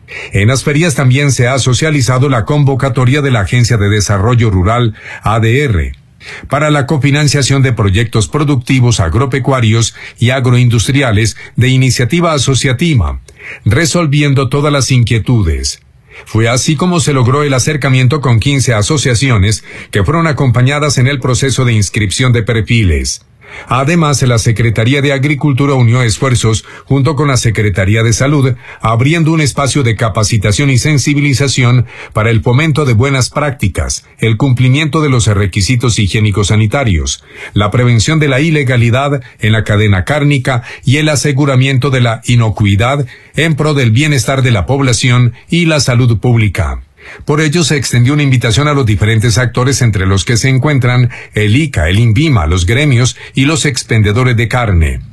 En las ferias también se ha socializado la convocatoria de la Agencia de Desarrollo Rural, ADR, para la cofinanciación de proyectos productivos agropecuarios y agroindustriales de iniciativa asociativa, resolviendo todas las inquietudes. Fue así como se logró el acercamiento con 15 asociaciones que fueron acompañadas en el proceso de inscripción de perfiles. Además, la Secretaría de Agricultura unió esfuerzos junto con la Secretaría de Salud, abriendo un espacio de capacitación y sensibilización para el fomento de buenas prácticas, el cumplimiento de los requisitos higiénicos sanitarios, la prevención de la ilegalidad en la cadena cárnica y el aseguramiento de la inocuidad en pro del bienestar de la población y la salud pública. Por ello se extendió una invitación a los diferentes actores, entre los que se encuentran el ICA, el INVIMA, los gremios y los expendedores de carne.